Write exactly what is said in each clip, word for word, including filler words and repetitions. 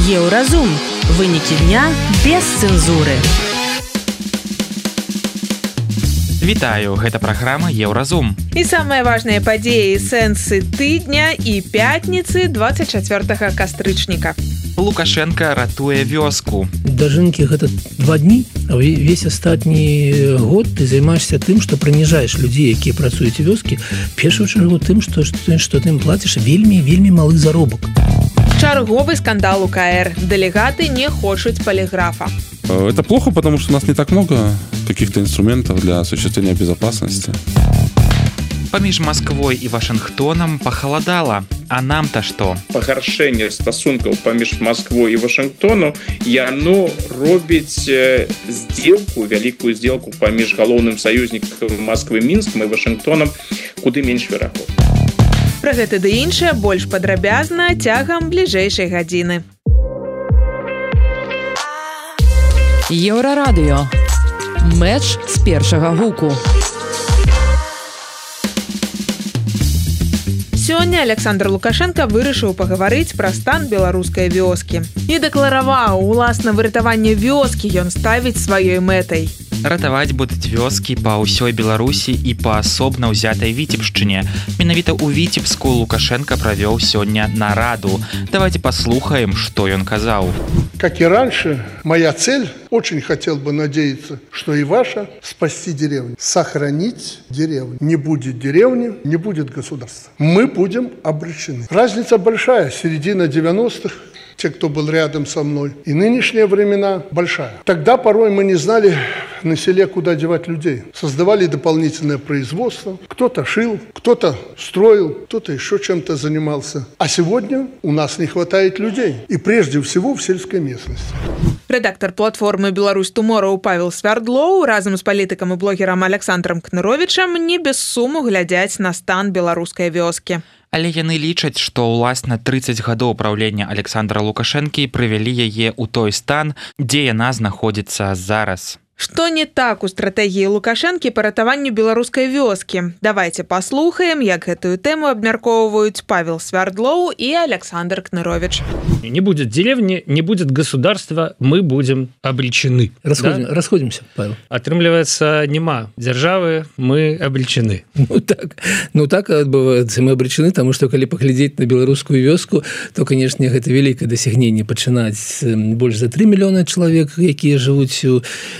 Еўразум. Вынікі дня без цэнзуры. Вітаю, гэта праграма Еўразум. І самыя важныя падзеі і сэнсы тыдня і пятніцы двадцать чацвёртага кастрычніка. Лукашенко ратуе вёску. Дажынкі гэта два дні, а весь астатні год ты займаешься тым, што прыніжаеш людзей, якія працуюць у вёскі, першую чаргу тым, што, што ты ім плаціш вельмі, вельмі малы заробак. Чарговы скандал у ка эр. Дэлегаты не хочуць полиграфа. Это плохо, потому что у нас не так много каких-то инструментов для осуществления безопасности. Паміж Масквой і Вашынгтонам пахаладала. А нам-то што? Пагаршэнне стасункаў паміж Масквой і Вашынгтону яно робіць здзелку, вялікую здзелку паміж галоўным саюзнікам Масквы Мінскам і Вашынгтонам куды менш верагодна. Пра гэта ды іншае больш падрабязна цягам бліжэйшай гадзіны. Еўрарадыё. Мэч з першага гуку. Сёння Александр Лукашенко вырашыў пагаварыць пра стан беларускай вёскі. І дэклараваў, уласна выратаванне вёскі ён ставіць сваёй мэтай. Ратаваць будуць вёскі па ўсёй Беларусі і па асобна ўзятай Віцебшчыне. Менавіта ў Віцебску Лукашенко правёў сёння нараду. Давайте послухаем, что он казал. Как и раньше, моя цель, очень хотел бы надеяться, что и ваша, спасти деревню, сохранить деревню. Не будет деревни, не будет государства. Мы будем обречены. Разница большая, середина девяностых, те, кто был рядом со мной, и нынешние времена большая. Тогда порой мы не знали на селе, куда девать людей. Создавали дополнительное производство. Кто-то шил, кто-то строил, кто-то еще чем-то занимался. А сегодня у нас не хватает людей. И прежде всего в сельской местности. Рэдактар платформы «Беларусь Туморроу» Павел Свярдлоў разам з палітыкам і блогерам Александром Кныровічам не без суму глядзяць на стан беларускай вёскі. Але яны лічаць, што ўласна тридцать гадоў праўлення Александра Лукашэнкі прывялі яе ў той стан, дзе яна знаходзіцца зараз. Што не так у стратэгіі Лукашэнкі па ратаванню беларускай вёскі? Давайте паслухаем, як гэтую тэму абмяркоўваюць Павел Свярдлоў і Александр Кныровіч. Не будет деревни, не будет государства, мы будем обречены. Расходим, да? Расходимся, Павел. Атрымліваецца, нема дзяржавы, мы обречены. Ну так, ну так адбываецца, мы обречены, таму што калі паглядзець на беларускую вёску, то, канешне, гэта вялікае дасягненне пачынаць больш за три мільёны чалавек, якія жывуць у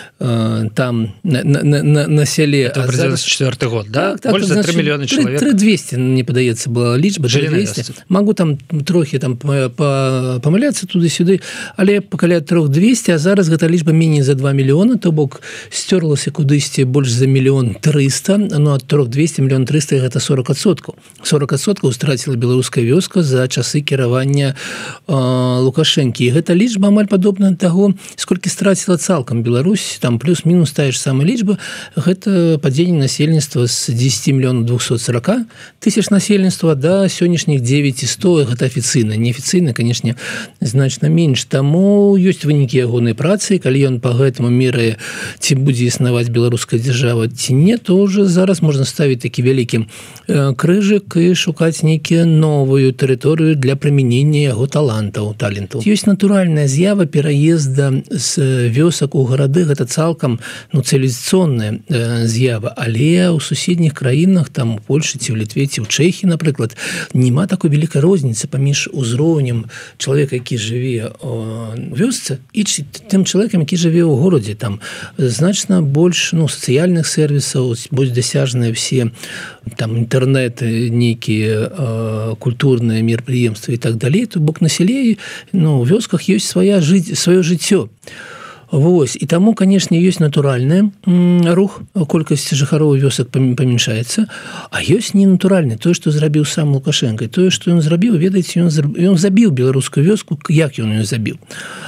там на, на, на, на селе. Это девяносто четвёртый год, да? Так, так, больше за три миллиона человек. три двести, мне падаецца, была лічба. три двести. Могу там трохи там памыляцца туды-сюды, але каля три двести, а зараз гэта лічба меней за два мільёна, то бок сцёрлася кудысьці больш за мільён трыста, ну ад три двести мільён трыста гэта сорок адсоткаў. сорок адсоткаў страціла беларуская вёска за часы кіравання э, Лукашэнкі. І гэта лічба амаль падобна да таго, сколькі страціла цалкам Беларусь, там плюс-мінус тая ж самая лічба, гэта падзенне насельніцтва з десять мільёнаў двухсот сорока тысяч насельніцтва да сённяшніх девять и сто, гэта афіцыйна. Неафіцыйна, канешне, значна менш. Таму ёсць вынікі ягонай працы, калі ён па гэтаму мерае, ці будзе існаваць беларуская дзяржава, ці не, то ўжо зараз можна ставіць такі вялікі крыжык і шукаць нейкія новую тэрыторыю для прымянення яго талантаў, талентаў. Ёсць натуральная з'ява пераезда з вёсак у гарады, гэта цалкам ну, цывілізацыйная э, з'ява, але ў суседніх краінах, там у Польшы ці ў Літве ці ў Чэхіі, напрыклад, няма такой вялікай розніцы паміж узроўнем чалавека, які жыве ў вёсцы, і тым чалавекам, які жыве ў горадзе. Там значна больш ну, сацыяльных сервісаў, больш дасяжныя ўсе там інтэрнэты, нейкія э, культурныя мерапрыемствы і так далей, то бок на селе, ну, у вёсках ёсць свая жыць, сваё жыццё. Вось. І таму, канешне, ёсць натуральны рух, колькасць жыхароў вёсак памяншаецца, а ёсць ненатуральны, тое, што зрабіў сам Лукашенко. Тое, што ён зрабіў, ведаеце, ён, ён забіў беларускую вёску, як ён её забіў.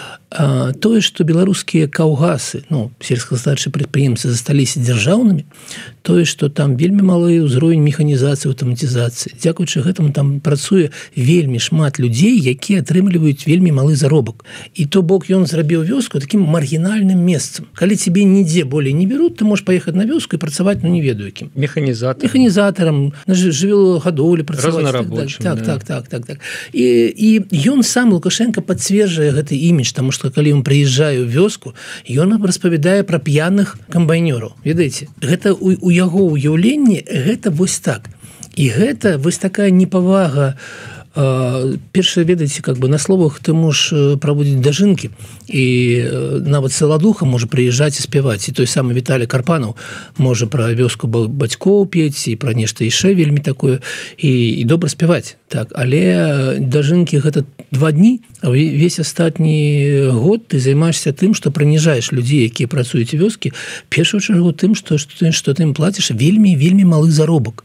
А, тое, што беларускія каўгасы, ну, сельскагаспадарчыя прадпрыемствы засталіся дзяржаўнымі, тое што там вельмі малы ўзровень механізацыі, аўтаматызацыі. Дзякуючы гэтаму там працуе вельмі шмат людзей, якія атрымліваюць вельмі малы заробак. І то бок ён зрабіў вёску таким маргінальным месцам. Калі цябе нідзе болей не берут, ты можешь паехаць на вёску і працаваць, ну не ведаю кім. Механізатор. Механізатарам, на жывёлагадоўлі працаваць. Разнарабочым. Так, да. так, так, так, так. І, і ён сам, Лукашенко, пацверджае гэты імідж, таму што калі ён прыязджае ў вёску, ён распавядае пра п'яных камбайнёраў. Ведаеце, гэта у, у яго ўяўленні гэта вось так. І гэта вось такая непавага. Першае, ведаеце, как бы на словах ты можаш праводзіць дажынкі, і нават Саладуха можа прыязджаць і спяваць, і той самы Віталій Карпанаў можа пра вёску бацькоў пець і пра нешта яшчэ вельмі такое, і, і добра спяваць. Так, але дажынкі гэта два дні, а весь астатні год ты займаешься тым, што прыніжаеш людзей, якія працуюць у вёскі, першую чаргу тым, што, што, што ты ім плаціш вельмі вельмі малы заробак.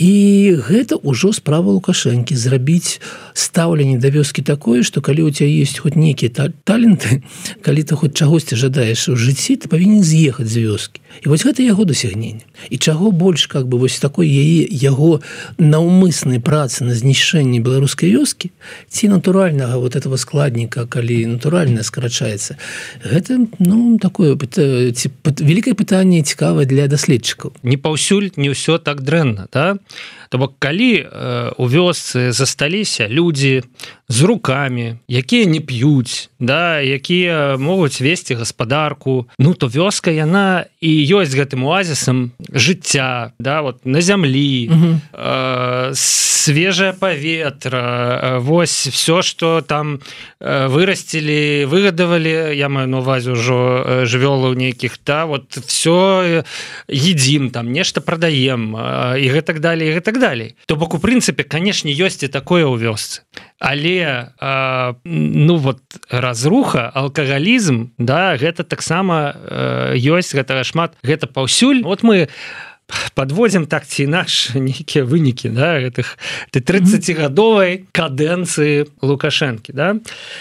І гэта ўжо справа Лукашэнкі зрабіць стаўленне да вёскі такое, што калі у цябе ёсць хоць нейкія та таленты, калі ты хоць чагосьці жадаеш у жыцці, ты павінен з'ехаць з вёскі. І вось гэта яго дасягненне. І чаго больш как бы вось такой яе яго наўмыснай працы на знішчэнне беларускай вёскі, ці натуральнага вот этого складніка, калі натуральна скарачаецца. Гэта, ну, такое ці, вялікае пытанне цікавае для даследчыкаў. Не паўсюль не ўсё так дрэнна, да? То бок калі э, у вёсцы засталіся людзі з рукамі, якія не п'юць, да, якія могуць весці гаспадарку, ну то вёска яна і ёсць гэтым оазісам жыцця, да, вот на зямлі, угу. э, свежае паветра, вось все, што там э, вырасцілі, выгадавалі, я маю на увазе ўжо жывёлаў нейкіх, да, вот все едзім, там нешта прадаем, э, і гэтак далей, і гэтак далей. То бок у прынцыпе, канешне, ёсць і такое ў вёсцы. Але э, ну вот разруха, алкагалізм, да, гэта таксама э, ёсць, гэта шмат, гэта паўсюль. Вот мы подводзім так ці інакш нейкія вынікі, да, гэтых тридцатигадовай кадэнцыі Лукашэнкі, да.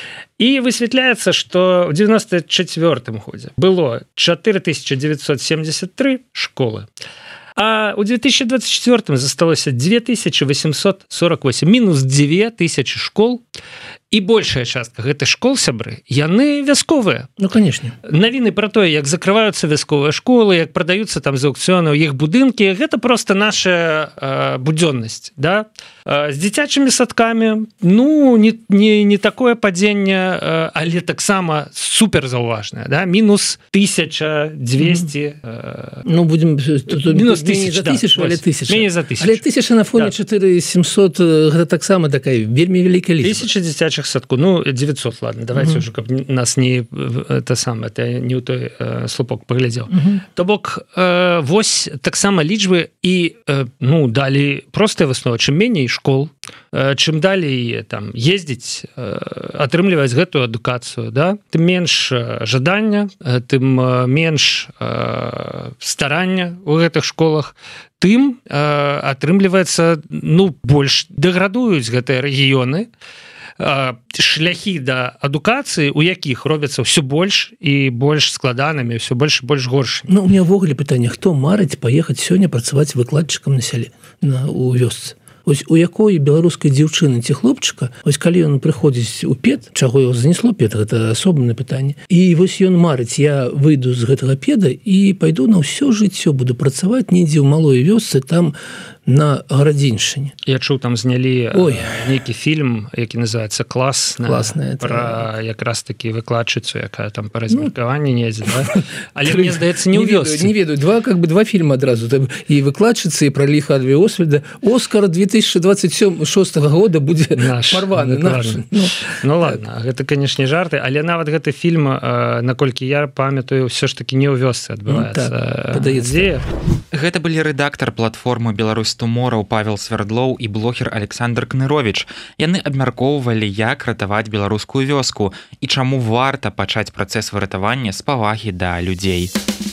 І высвятляецца, што ў девяносто четвёртым годзе было четыре тысячи девятьсот семьдесят три школы, а ў две тысячи двадцать четвёртым засталося две тысячи восемьсот сорок восемь, мінус две тысячи школ, і большая частка гэтых школ, сябры, яны вясковыя. Ну, конечно. Навіны пра тое, як закрываюцца вясковыя школы, як прадаюцца там з аўкцыёнаў іх будынкі, гэта проста наша э, будзённасць, да? Э, з дзіцячымі садкамі, ну, не, не, не такое падзенне, э, але таксама супер заўважнае, да? Мінус тысяча двести. Э, ну, будем... Мінус тысяча, да. Тысячу, але тысяча. Меней за тысячу. Але тысяча на фоне да. четыре тысячи семьсот, гэта таксама такая вельмі вялікая лічба. Тысяча дзіцячых садку, ну, девятьсот, ладно, давайте mm-hmm. уже, каб нас не это самое, это не ў той э, слупок паглядзеў. Mm-hmm. То бок, э, вось таксама лічбы і, э, ну, далі простая выснова, чым меней школ, э, чым далей там ездзіць, э, атрымліваць гэтую адукацыю, да, тым менш жадання, э, тым менш э, старання ў гэтых школах, тым э, атрымліваецца, ну, больш дэградуюць гэтыя рэгіёны, шляхі да адукацыі, у якіх робяцца ўсё больш і больш складанымі, ўсё больш і больш горшымі. Ну, у меня ўвогуле пытанне, хто марыць паехаць сёння працаваць выкладчыкам на сяле, на, у вёсцы? Ось у якой беларускай дзяўчыны ці хлопчыка, ось калі ён прыходзіць у пед, чаго яго занесло пед, гэта асобнае пытанне, і вось ён марыць, я выйду з гэтага педа і пайду на ўсё жыццё, буду працаваць недзе ў малой вёсцы, там на Гарадзіншчыне. Я чуў, там знялі Ой. нейкі фільм, які называецца «Класная», Класная, пра это... якраз такі выкладчыцу, якая там па размеркаванні ну, недзе, да? Але мне здаецца, не ў вёсцы. Не ведаю, два, как бы, два фильма адразу, там, і выкладчыцы, і пра ліха Адві Освальда. Оскар две тысячи двадцать шостого года будзе парваны наш. Ну, ну ладно, гэта, канешне, жарты, але нават гэты фільм, наколькі я памятаю, ўсё ж такі не ў вёсцы адбываецца. Ну, так, гэта былі рэдактар платформы «Беларусь Тумораў» Павел Свердлоў і блогер Александр Кнырович. Яны абмяркоўвалі, як ратаваць беларускую вёску і чаму варта пачаць працэс выратавання з павагі да людзей.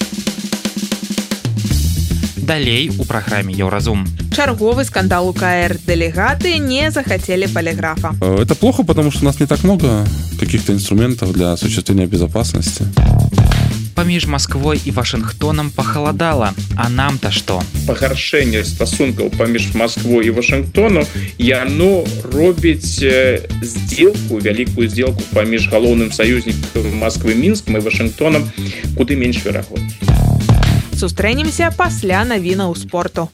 Далей у праграме «Еўразум». Чарговы скандал у ка эр. Делегаты не захотели полиграфа. Это плохо, потому что у нас не так много каких-то инструментов для осуществления безопасности. Паміж Масквой і Вашынгтонам пахаладала, а нам-то што? Пагаршэнне стасункаў паміж Масквой і Вашынгтону яно робіць здзелку, вялікую здзелку паміж галоўным саюзнікам Масквы Мінскам і Вашынгтонам куды менш верагодна. Сустрэнемся пасля навінаў спорту.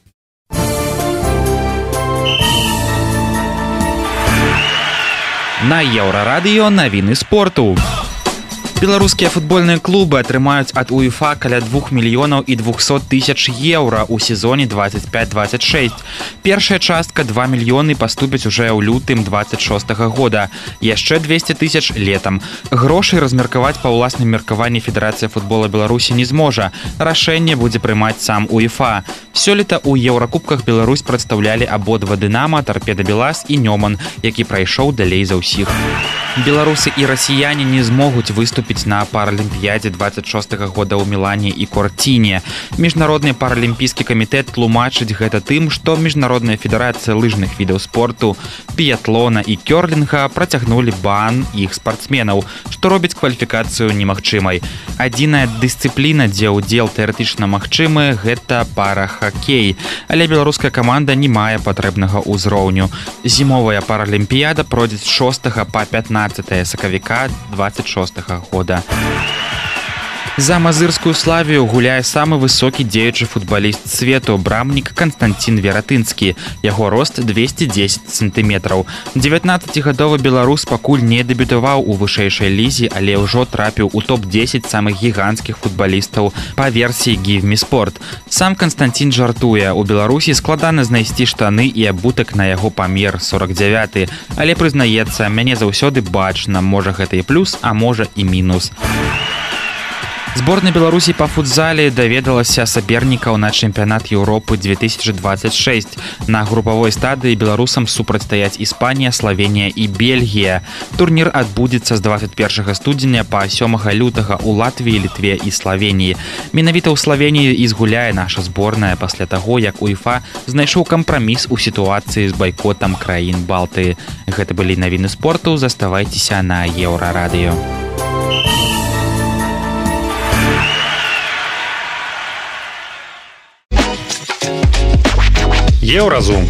На Еўрарадыё навіны спорту. Беларускія футбольныя клубы атрымаюць ад УЕФА каля двух мільёнаў і двухсот тысяч еўра ў сезоне двадцать пять двадцать шесть. Першая частка два мільёны паступяць уже ў лютым двадцать шостага года. Яшчэ двести тысяч летам. Грошай размеркаваць па ўласным меркаванні Федэрацыя футбола Беларусі не зможа. Рашэнне будзе прымаць сам УЕФА. Сёлета ў Еўракубках Беларусь прадстаўлялі абодва Дынама, Торпеда Белас і Нёман, які прайшоў далей за ўсіх. Беларусы і расіяне не змогуць выступіць на паралімпіядзе двадцать шостага года ў Мілане і Кортіне. Міжнародны паралімпійскі камітэт тлумачыць гэта тым, што Міжнародная федэрацыя лыжных відаў спорту, біятлона і кёрлінга працягнулі бан іх спартсменаў, што робіць кваліфікацыю немагчымай. Адзіная дысцыпліна, дзе ўдзел тэарэтычна магчымы, гэта парахакей. Але беларуская каманда не мае патрэбнага ўзроўню. Зімовая паралімпіяда пройдзе з шостага па пятнадцатае сакавіка двадцать шостага года. За мазырскую Славію гуляе самы высокі дзеючы футбаліст свету, брамнік Канстантин Вератынскі. Яго рост двести десять сантиметраў. дзевятнаццацігадовы беларус пакуль не дэбютаваў у вышэйшай лізе, але ўжо трапіў у топ дзесяць самых гіганцкіх футбалістаў па версіі Give Me Sport. Сам Канстантин жартуе, у Беларусі складана знайсці штаны і абутак на яго памер сорок девяты, але прызнаецца, мяне заўсёды бачна, можа гэта і плюс, а можа і мінус. Зборная Беларусі па футзале даведалася сапернікаў на чэмпіянат Еўропы две тысячи двадцать шесть. На групавой стадыі беларусам супрацьстаяць Іспанія, Славенія і Бельгія. Турнір адбудзецца з двадцать першага студзеня па сёмага лютага ў Латвіі, Літве і Славеніі. Менавіта ў Славеніі і згуляе наша зборная пасля таго, як УЕФА знайшоў кампраміс у сітуацыі з байкотам краін Балтыі. Гэта былі навіны спорту, заставайцеся на Еўрарадыё. Еўразум.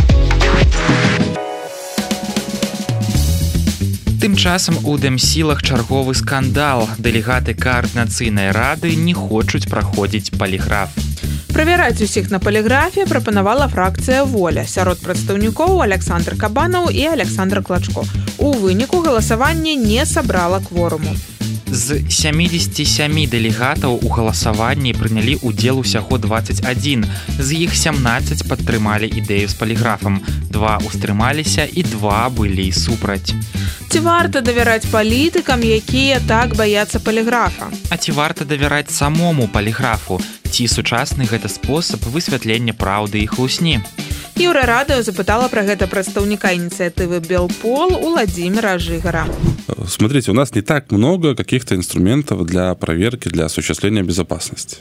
Тым часам у Дэмсілах чарговы скандал. Дэлегаты каардынацыйнай рады не хочуць праходзіць паліграф. Правяраць усіх на паліграфе прапанавала фракцыя «Воля». Сярод прадстаўнікоў Александр Кабанаў і Александр Клачко. У выніку галасаванне не сабрала кворуму. З сямідзесяці сямі дэлегатаў у галасаванні прынялі ўдзел усяго двадцать адзін. З іх сямнаццаць падтрымалі ідэю з паліграфам, два ўстрымаліся і два былі супраць. Ці варта давяраць палітыкам, якія так баяцца паліграфа? А ці варта давяраць самому паліграфу? Ці сучасны гэта спосаб высвятлення праўды і хлусні? Еўрарадыё запытала про гэта прадстаўніка ініцыятывы «Белпол» Владимира Жигара. Смотрите, у нас не так много каких-то инструментов для проверки, для осуществления безопасности.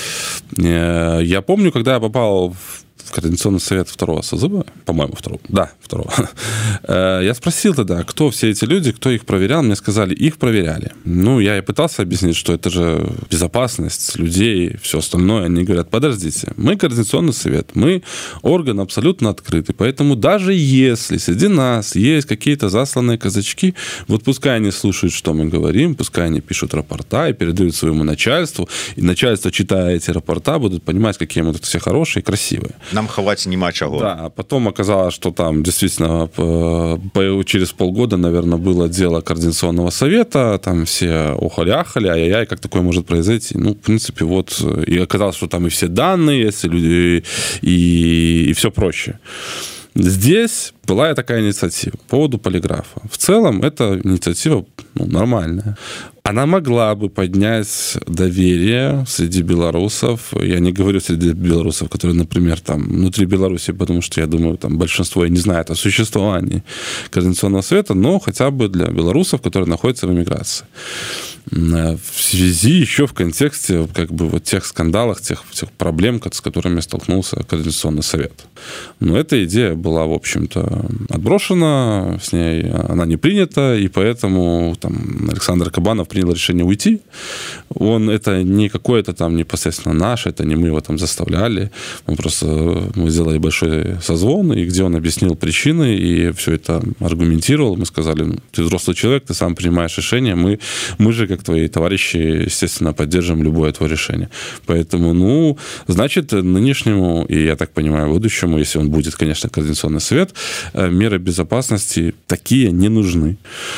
Я помню, когда я попал в в Координационный совет второго созыва, по-моему, второго, да, второго. Я спросил тогда, кто все эти люди, кто их проверял. Мне сказали, их проверяли. Ну, я и пытался объяснить, что это же безопасность людей, все остальное. Они говорят, подождите, мы Координационный совет, мы орган абсолютно открытый, поэтому даже если среди нас есть какие-то засланные казачки, вот пускай они слушают, что мы говорим, пускай они пишут рапорта и передают своему начальству, и начальство, читая эти рапорта, будут понимать, какие мы тут все хорошие и красивые. Нам хаваць няма чаго. Да, а потом оказалось, что там действительно через полгода, наверное, было дело Координационного совета, там все охали-ахали, ай-яй-яй, как такое может произойти? Ну, в принципе, вот, и оказалось, что там и все данные есть, и, люди, и, и все прочее. Здесь была такая инициатива по поводу полиграфа. В целом, эта инициатива ну, нормальная. Она могла бы поднять доверие среди белорусов. Я не говорю среди белорусов, которые, например, там внутри Беларуси, потому что, я думаю, там большинство и не знает о существовании Координационного совета, но хотя бы для белорусов, которые находятся в эмиграции. в связи еще в контексте как бы вот тех скандалов, тех, тех проблем, с которыми столкнулся Координационный совет. Но эта идея была, в общем-то, отброшена, с ней она не принята, и поэтому там, Александр Кабанов принял решение уйти. Он, это не какое-то там непосредственно наше, это не мы его там заставляли. Мы просто мы сделали большой созвон, и где он объяснил причины, и все это аргументировал. Мы сказали, ты взрослый человек, ты сам принимаешь решение, мы, мы же, как твои товарищи, естественно, поддержим любое твое решение. Поэтому, ну, значит, нынешнему, и я так понимаю, будущему, если он будет, конечно, Координационный совет, меры безопасности такие не нужны.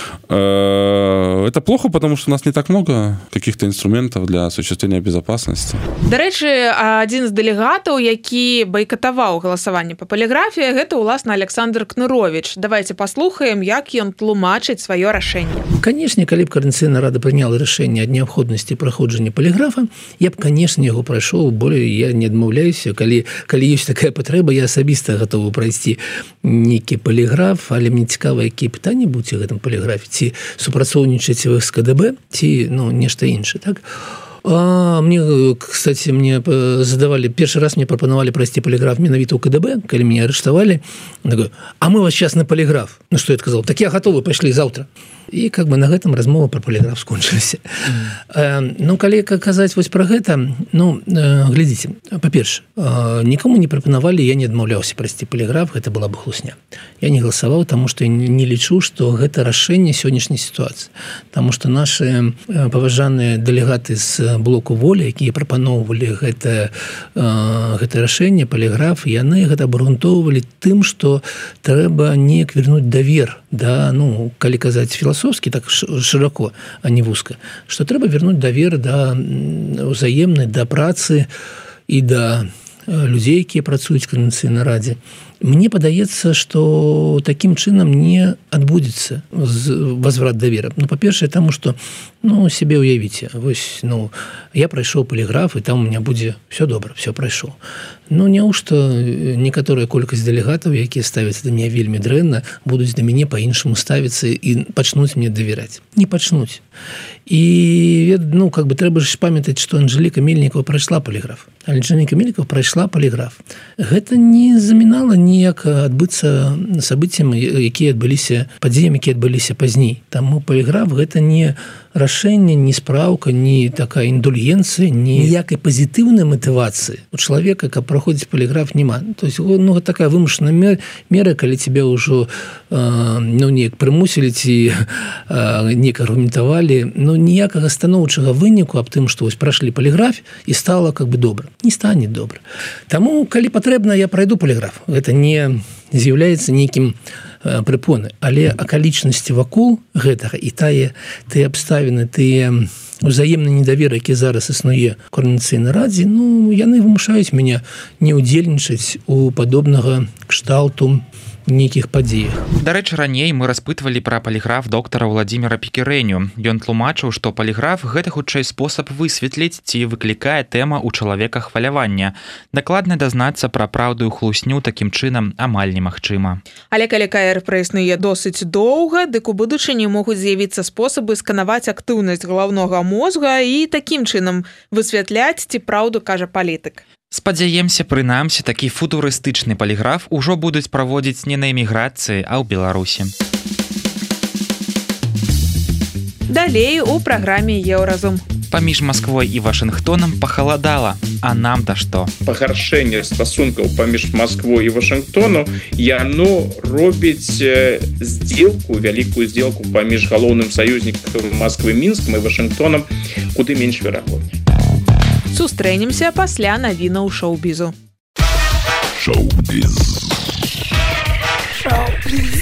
Это плохо, потому что у нас не так много каких-то инструментов для осуществления безопасности. До речі, один з дэлегатаў, які байкатаваў галасаванне па паліграфіі, гэта, уласна, Александр Кнырович. Давайте паслухаем, як ён тлумачыць сваё рашэнне. Канешне, калі б Координацыйная рада прыняла рашэнне ад неабходнасці праходжання паліграфа, я б, канешне, яго прайшоў, болей я не адмаўляюся. Калі, калі ёсць такая патрэба, я асабіста гатовы прайсці нейкі паліграф, але мне цікава, якія пытанні будуць у гэтым паліграфе, ці супрацоўнічаць вы з КДБ, ці, ну, нешта іншае, так? А мне, кстати, мне задавали, первый раз мне пропоновали пройти полиграф менавіта у КДБ, когда меня арестовали. Такой, а мы вас сейчас на полиграф. Ну, что я сказал? Так я готовы, пошли завтра. И как бы на этом размова про полиграф скончилась. Mm. Ну, коли казаць вось про гэта, ну, глядите, по-перше, никому не пропоновали, я не адмаўляўся пройти полиграф, это была бы хлусня. Я не голосовал, потому что я не лічу, что это решение сегодняшней ситуации. Потому что наши поважанные делегаты с блоку воли, якія прапаноўвалі гэта, гэта рашэнне, полиграф, яны гэта абгрунтоўвалі тым, што трэба неяк вернуць давер, да, ну, калі казаць філасофскі, так широко, а не вузка, што трэба вернуць давер да ўзаемнай, да працы і да людзей, якія працуюць у Координационной раде. Мне падаецца, што такім чынам не адбудзецца возврат давера. Ну, па-першае, таму што, ну, себе уявіце, вось, ну, я прайшоў полиграф, і там у меня будзе все добра, все прайшоў. Ну, неужто некаторая колькасць дэлегатаў, якія ставяцца да мяне вельмі дрэнна, будуць да мяне па-іншаму ставіцца і пачнуць мне давяраць? Не пачнуць. І, ну, как бы трэба ж памятаць, што Анжеліка Мельнікова прайшла полиграф. Анжеліка Мельнікова прайшла полиграф. Гэта не замінала ніяк адбыцца событиям, якія адбыліся, падзеям, якія адбыліся пазней. Таму полиграф гэта не рашэнне, не спраўка, не такая індульгенцыя, ніякай пазітыўнай матывацыі у чалавека, каб праходзіць полиграф, няма. То есть, ну, такая вымушаная мера, калі тебе ўжо, ну, неяк прымусілі ці неяк аргументавалі, ну, ніякага станоўчага выніку аб тым, што вось прайшлі полиграф і стала как бы добра. Не стане добра. Таму, калі патрэбна, я прайду полиграф. Гэта не з'яўляецца нейкім прыпоны, але акалічнасці вакол гэтага і тая, тыя абставіны, тыя узаемны недавер, які зараз існуе ў Координацыйнай радзе, ну, яны вымушаюць мяне не ўдзельнічаць у падобнага кшталту нейкіх падзеях. Дарэчы, раней мы распытвалі пра паліграф доктара Владзіміра Пікірэню. Ён тлумачыў, што паліграф гэта хутчэй спосаб высветліць, ці выклікае тэма ў чалавека хвалявання. Дакладна дазнацца пра праўду і хлусню такім чынам амаль немагчыма. Але калі ка эр праіснуе досыць доўга, дык у будучыні могуць з'явіцца спосабы сканаваць актыўнасць галаўнога мозга і такім чынам высвятляць, ці праўду кажа палітык. Спадзяемся, прынамсі, такі футурыстычны паліграф ужо будуць праводзіць не на эміграцыі, а ў Беларусі. Далей у праграме Еўразум. Паміж Масквой і Вашынгтонам пахаладала, а нам-то што? Пагаршэнне стасункаў паміж Масквой і Вашынгтону яно робіць здзелку, вялікую здзелку паміж галоўным саюзнікам Масквы Мінскам і Вашынгтонам куды менш верагодней. Сустрэнемся пасля навінаў шоу-бізу. Шоу-біз. Шоу-біз.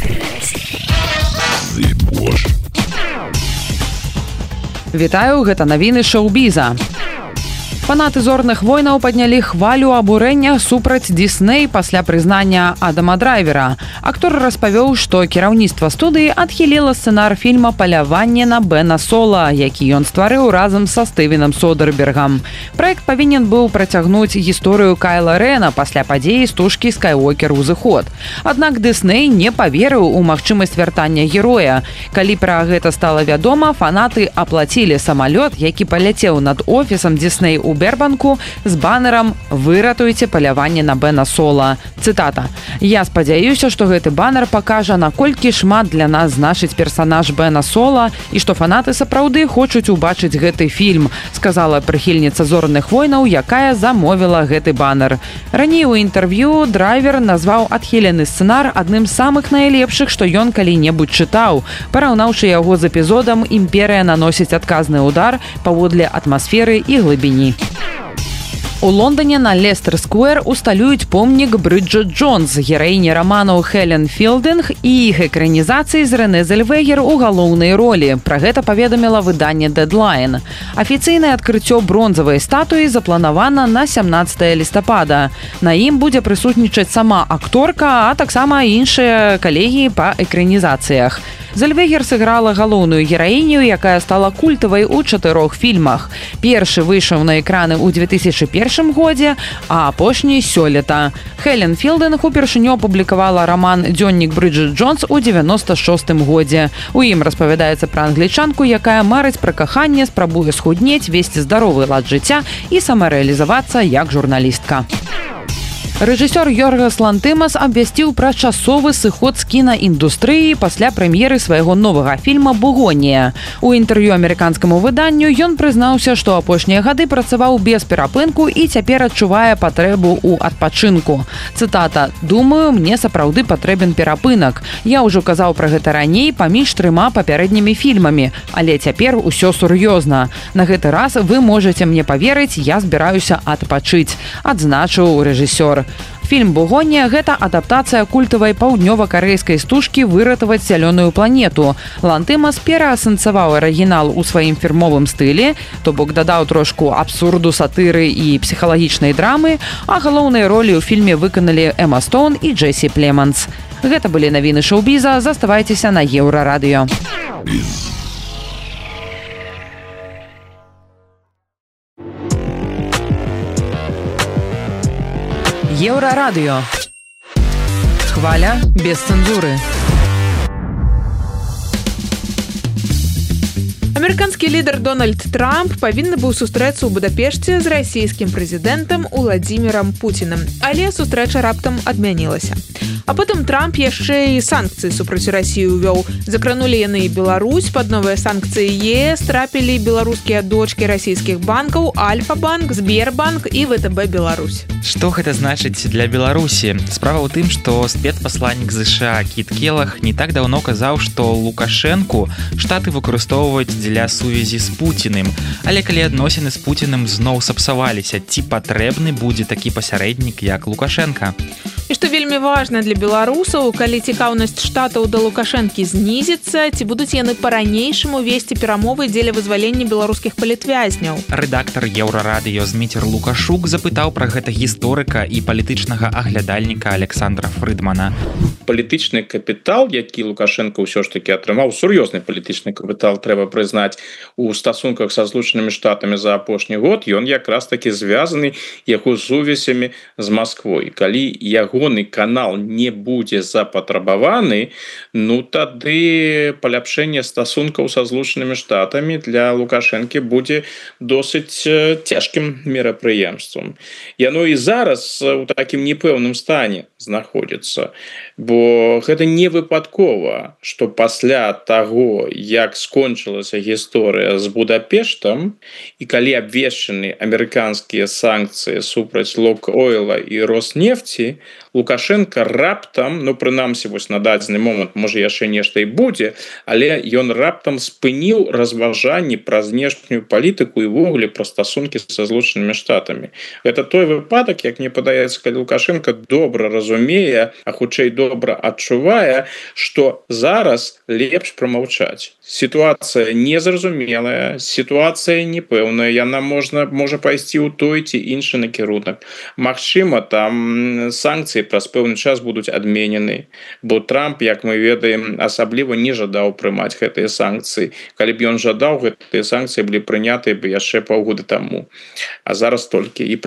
Вітаю, гэта навіны шоу-біза. Фанаты зорных войнаў паднялі хвалю абурэння супраць Дисней пасля прызнання Адама Драйвера. Актор распавёў, што кіраўніцтва студыі адхіліла сцэнар фільма «Паляванне на Бена Сола», які ён стварыў разам са Стывенам Содербергам. Праект павінен быў працягнуць гісторыю Кайла Рэна пасля падзеі стужкі «Скайуокер узыход». Аднак Дисней не паверыў у магчымасць вяртання героя. Калі пра гэта стала вядома, фанаты аплацілі самалёт, які паляцеў над офісам Дисней у Бербанку з банерам «Выратуйце паляванне на Бена Сола». Цытата. «Я спадзяюся, што гэты банер пакажа, наколькі шмат для нас значыць персанаж Бена Сола і што фанаты сапраўды хочуць убачыць гэты фільм», сказала прыхільніца зорных войнаў, якая замовіла гэты банер. Раней у інтэрв'ю Драйвер назваў адхілены сцэнар адным з самых найлепшых, што ён калі-небудзь чытаў, параўнаўшы яго з эпізодам «Імперыя наносіць адказны удар» паводле атмасферы і глыбіні. У Лондоне на Лестер-сквер усталююць помнік Брыджэт Джонс, гераіні раманаў Хелен Філдинг і іх экранізацыі з Рэне Зельвегер у галоўнай ролі. Пра гэта паведаміла выданне Deadline. Афіцыйнае адкрыццё бронзавай статуі запланавана на сямнаццатае лістапада. На ім будзе прысутнічаць сама акторка, а таксама іншыя калегі па экранізацыях. Зельвегер сыграла галоўную гераіню, якая стала культавай у чатырох фільмах. Першы выйшаў на экраны ў две тысячы першым годзе, а апошні сёлета. Хелен Філдинг упершыню апублікавала раман «Дзённік Брыджэт Джонс» у дзевяноста шостым годзе. У ім распавядаецца пра англічанку, якая марыць пра каханне, спрабуе схуднець, весці здаровы лад жыцця і самарэалізавацца як журналістка. Рэжысёр Йоргас Лантымас абвясціў пра часовы сыход з кінаіндустрыі пасля прэм'еры свайго новага фільма «Бугонія». У інтэрв'ю амерыканскаму выданню ён прызнаўся, што апошнія гады працаваў без перапынку і цяпер адчувае патрэбу ў адпачынку. Цытата. «Думаю, мне сапраўды патрэбен перапынак. Я ўжо казаў пра гэта раней паміж трыма папярэднімі фільмамі, але цяпер усё сур'ёзна. На гэты раз вы можаце мне паверыць, я збіраюся адпачыць», адзначыў рэжысёр. Фільм «Бугонія» – гэта адаптацыя культавай паўднёва-карэйскай стужкі «Выратаваць зялёную планету». Лантымас пераасэнсаваў арыгінал у сваім фірмовым стылі, то бок дадаў трошку абсурду, сатыры і псіхалагічнай драмы, а галоўныя ролі ў фільме выканалі Эма Стоун і Джесі Племанс. Гэта былі навіны шоу-біза, заставайцеся на Еўрарадыё. Еўрарадыё. Хваля без цэнзуры. Амерыканскі лідар Дональд Трамп павінны быў сустрэцца ў Будапешце з расійскім прэзідэнтам Уладзімірам Пуцінам, але сустрэча раптам адмянілася. А потым Трамп яшчэ і санкцыі супраць Расіі ўвёў. Закранулі яны і Беларусь, пад новыя санкцыі ЕС трапілі беларускія дочкі расійскіх банкаў Альфа-банк, Сбербанк і ВТБ Беларусь. Што гэта значыць для Беларусі? Справа ў тым, што спецпасланнік ЗША Кіт Келах не так даўно казаў, што Лукашэнку штаты выкарыстоўваюць дзеля сувязі з Пуціным. Але калі адносіны з Пуціным зноў сапсаваліся, ці патрэбны будзе такі пасярэднік, як Лукашэнка? І што вельмі важна для беларусаў, калі цікаўнасць штатаў да Лукашэнкі знізіцца, ці будуць яны па-ранейшаму весці перамовы дзеля вызвалення беларускіх палітвязняў. Рэдактар Еўрарадыё Зміцер Лукашук запытаў пра гэта гісторыка і палітычнага аглядальніка Александра Фрыдмана. Палітычны капітал, які Лукашенко ўсё ж такі атрымаў, сур'ёзны палітычны капітал, трэба прызнаць, у стасунках са Злучанымі Штатамі за апошні год, ён якраз такі звязаны яго сувязямі з Масквой. Калі ягоны канал не будзе запатрабаваны, ну тады паляпшэнне стасункаў са Злучанымі Штатамі для Лукашэнкі будзе досыць цяжкім мерапрыемствам. Яно і зараз у такім непэўным стане знаходзіцца, бо гэта не выпадкова, што пасля таго, як скончылася гісторыя з Будапештам, і калі абвешчаны амерыканскія санкцыі супраць Лукойла і Роснефці, Лукашенко раптам, ну прынамсі вось на дадзены момант можа яшчэ нешта і будзе, але ён раптам спыніў разважанні пра знешнюю палітыку і ввогуле пра стасункі са злучанымі штатамі. Гэта той выпадак, як мне падаецца, калі Лукашенко добра разумее, а хутчэй добра адчувае, што зараз лепш прамаўчаць. Сітуацыя незразумелая, сітуацыя непэўная, яна можна можа пайсці ў той ці іншы накірунак. Магчыма, там санкцыі праз пэўны час будуць адменены, бо Трамп, як мы ведаем, асабліва не жадаў прымаць гэтыя санкцыі. Калі б ён жадаў, гэтыя санкцыі былі прынятыя бы яшчэ паўгода таму. А зараз толькі. І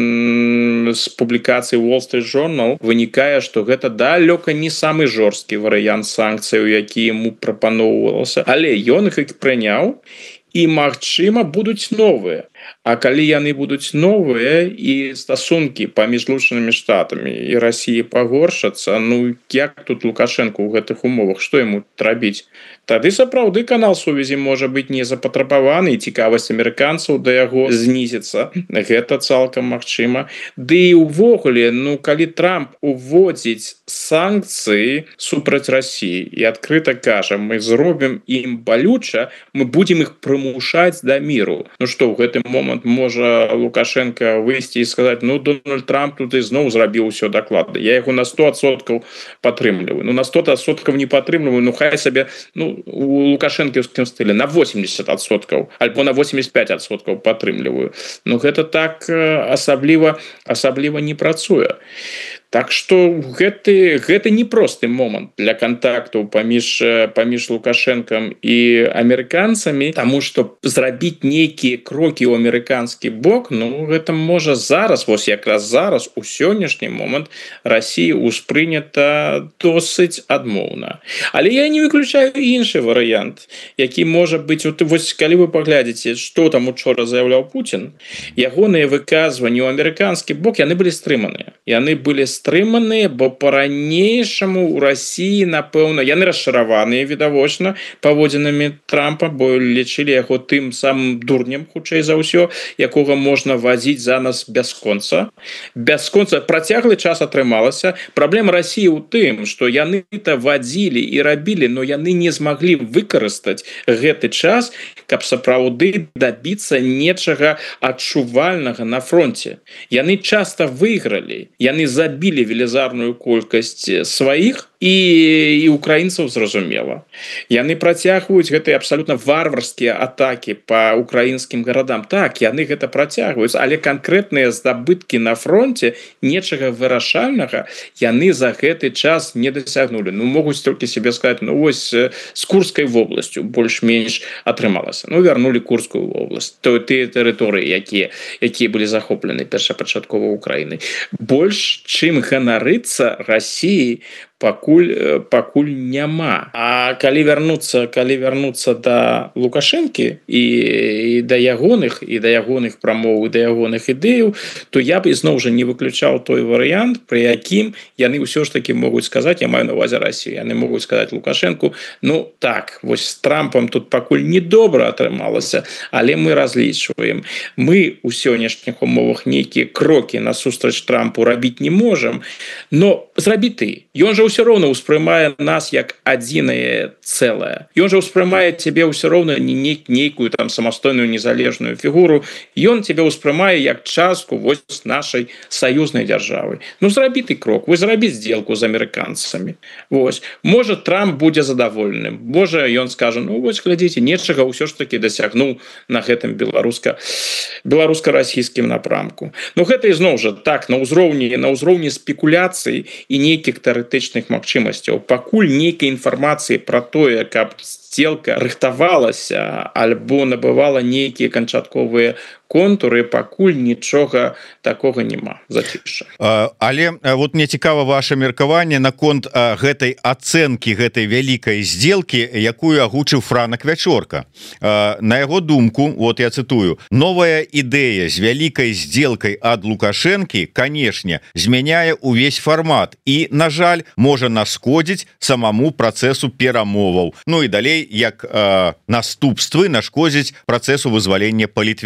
прычым з публікацыі Wall Street Journal вынікае, што гэта далёка не самы жорсткі варыянт санкцыяў, які яму прапаноўвалася. Але ён іх прыняў, і, магчыма, будуць новыя. А калі яны будуць новыя і стасункі паміж злучанымі штатамі і Расіі пагоршацца, ну як тут Лукашенко ў гэтых умовах, што яму рабіць? Тады сапраўды канал сувязі можа быць не запатрабаваны, і цікавасць амерыканцаў да яго знізіцца. Гэта цалкам магчыма. Ды і ўвогуле, ну калі Трамп уводзіць санкцыі супраць Расіі і адкрыта кажа, мы зробім ім балюча, мы будзем іх прымушаць да міру. Ну што, ў гэтым момант можа Лукашенко выйсці і сказаць, ну Дональд Трамп тут ізноў зрабіў усё дакладна, я яго на сто адсоткаў падтрымліваю. Ну на сто адсоткаў не падтрымліваю, ну хай сабе, ну у лукашэнкаўскім стылі на восемьдесят адсоткаў альбо на восемьдесят пять адсоткаў падтрымліваю. Ну гэта так асабліва асабліва не працуе. Так што гэты, гэты непросты момант для кантактаў паміж, паміж Лукашэнкам і амерыканцамі, таму што зрабіць нейкія крокі ў амерыканскі бок, ну гэта можа зараз, вось якраз зараз, у сённяшні момант Расіі ўспрынята досыць адмоўна. Але я не выключаю іншы варыянт, які можа быць, вось калі вы паглядзіце, што там учора заяўляў Путін, ягоныя выказванні ў амерыканскі бок, яны былі стрыманыя. Яны былі стрыманыя, бо па-ранейшаму ў Расіі, напэўна, яны расчараваныя, відавочна, паводзінамі Трампа, бо лічылі яго тым самым дурнем, хутчэй за ўсё, якога можна вазіць за нас бясконца. Бясконца працяглы час атрымалася. Праблема Расіі ў тым, што яны-то вадзілі і рабілі, но яны не змаглі выкарыстаць гэты час, каб сапраўды дабіцца нечага адчувальнага на фронте. Яны часта выйгралі, яны забілі велізарную колькасць сваіх, і, і украінцаў зразумела. Яны працягваюць гэтыя абсалютна варварскія атакі па украінскім гарадам. Так, яны гэта працягваюць, але канкрэтныя здабыткі на фронте, нечага вырашальнага, яны за гэты час не дасягнулі. Ну, могуць толькі себе сказаць, ну, вось з Курскай вобласцю больш-менш атрымалася. Ну, вярнулі Курскую вобласць. То тыя тэрыторыі, якія, якія былі захоплены першапачаткова Украінай. Больш, чым ганарыцца Расіі, пакуль, пакуль няма. А калі вярнуцца, калі вярнуцца да Лукашэнкі і, і да ягоных, і да ягоных прамоў, і да ягоных ідэяў, то я б ізноў жа не выключаў той варыянт, пры якім яны ўсё ж такі могуць сказаць, я маю на ўвазе Расію, яны могуць сказаць Лукашэнку, ну так, вось з Трампам тут пакуль недобра атрымалася, але мы разлічваем. Мы ў сённяшніх умовах нейкія крокі насустрач Трампу рабіць не можам, но зрабі ты. Ён жа ўсё роўна ўспрымае нас як адзінае цэлае. Ён жа ўспрымае цябе ўсё роўна не нейкую там самастойную незалежную фігуру. Ён цябе ўспрымае як частку вось нашай саюзнай дзяржавы. Ну зрабі ты крок, вы зрабі здзелку з амерыканцамі. Вось. Можа Трамп будзе задаволеным. Можа ён скажа, ну вось глядзіце, нечага ўсё ж такі дасягнуў на гэтым беларуска беларуска-расійскім напрамку. Ну гэта ізноў жа так на ўзроўні на ўзроўні спекуляцый і нейкіх тэарэтычных магчымасцяў. Пакуль нейкай інфармацыі пра тое, каб здзелка рыхтавалася альбо набывала нейкія канчатковыя контуры, пакуль нічога такога няма. Зацішша. Але вот мне цікава ваше меркаванне наконт гэтай ацэнкі гэтай вялікай здзелкі, якую агучыў Франак Вячорка. На яго думку, вот я цытую, новая ідэя з вялікай здзелкай ад Лукашэнкі, канешне, змяняе увесь фармат і, на жаль, можа нашкодзіць самому працэсу перамоваў. Ну і далей, як наступствы нашкодзіць працэсу вызвалення палітвязняў.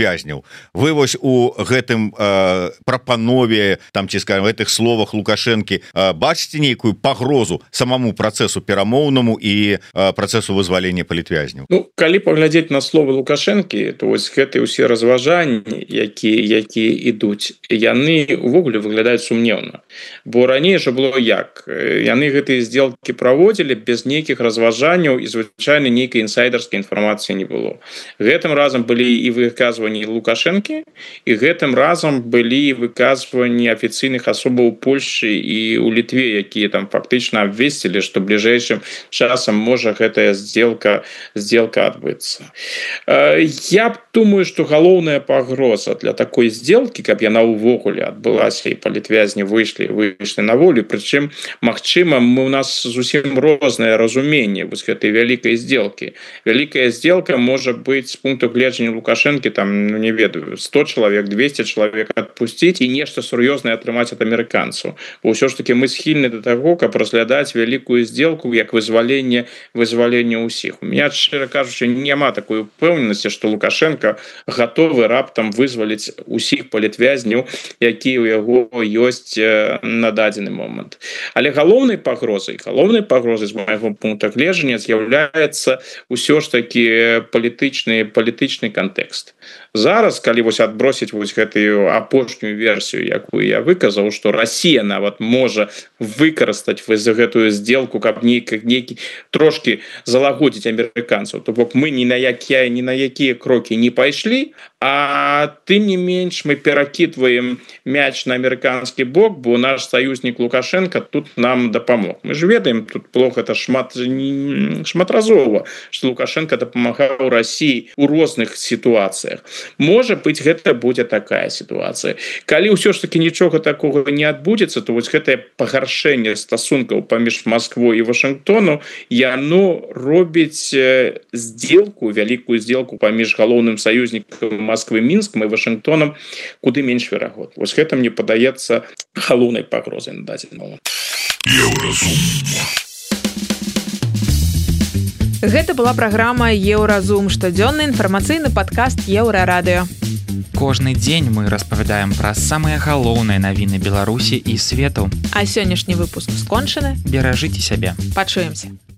вы вось у гэтым э, прапанове там ці скажем гэтых словах Лукашэнкі э, бачыце нейкую пагрозу самому працэсу перамоўнаму і э, працэсу вызвалення палітвязняў? Ну, калі паглядзець на словы Лукашэнкі, то вось гэтыя ўсе разважанні, якія якія ідуць, яны увогуле выглядаюць сумнеўна. Бо раней жа было як? Яны гэтыя сделкі праводзілі без нейкіх разважанняў і звычайна нейкай інсайдерскай інфармацыі не было. Гэтым разам былі і выказванні Лукашэнкі, і гэтым разам былі выказванні афіцыйных асобаў у Польшчы і ў Літве, якія там фактычна абвесцілі, што бліжэйшым часам можа гэтая сделка сделка адбыцца. Я б думаю, што галоўная пагроза для такой сделкі, каб яна ўвогуле адбылася і палітвязні выйшлі выйшлі на волю, прычым магчыма мы у нас зусім рознае разуменне вось гэтай вялікай сделкі. Вялікая сделка можа быць з пункту гледжання Лукашэнкі там, ну не ведаю, сто чалавек, двести чалавек адпусціць і нешта сур'ёзнае атрымаць ад амерыканцаў. Бо ўсё ж таки мы схільны да таго, каб разглядаць вялікую сделку як вызваленне вызвалення ўсіх. У меня, шчыра кажучы, няма такой упэўненасці, што Лукашенко гатовы раптам вызваліць усіх палітвязняў, якія ў яго ёсць на дадзены момант. Але галоўнай пагрозай, галоўнай пагрозай з майго пункта гледжання з'яўляецца ўсё ж таки палітычны палітычны кантэкст. Зараз, калі вось адбросіць вось гэтую апошнюю версію, якую я выказаў, што Расія нават можа выкарыстаць вось за гэтую сделку, каб нейкі нейкі трошки залагодзіць амерыканцаў, то бок мы ні на якія ні на якія крокі не пайшлі, а тым не менш мы перакідваем мяч на амерыканскі бок, бо наш саюзнік Лукашенко тут нам дапамог. Мы ж ведаем, тут плохо это шмат шматразова, што Лукашенко дапамагаў Расіі ў розных сітуацыях. Можа быць, гэта будзе такая сітуацыя. Калі ўсё ж таки нічога такога не адбудзецца, то вось гэтае пагаршэнне стасункаў паміж Масквой і Вашынгтону, яно робіць сделку, вялікую сделку паміж галоўным саюзнікам Масквы Мінскам і Вашынгтонам куды менш верагодна. Вось гэта мне падаецца галоўнай пагрозай на дадзены момант. Гэта была праграма Еўразум, штодзённы інфармацыйны падкаст Еўрарадыё. Кожны дзень мы распавядаем пра самыя галоўныя навіны Беларусі і свету. А сённяшні выпуск скончаны. Беражыце сябе. Пачуемся.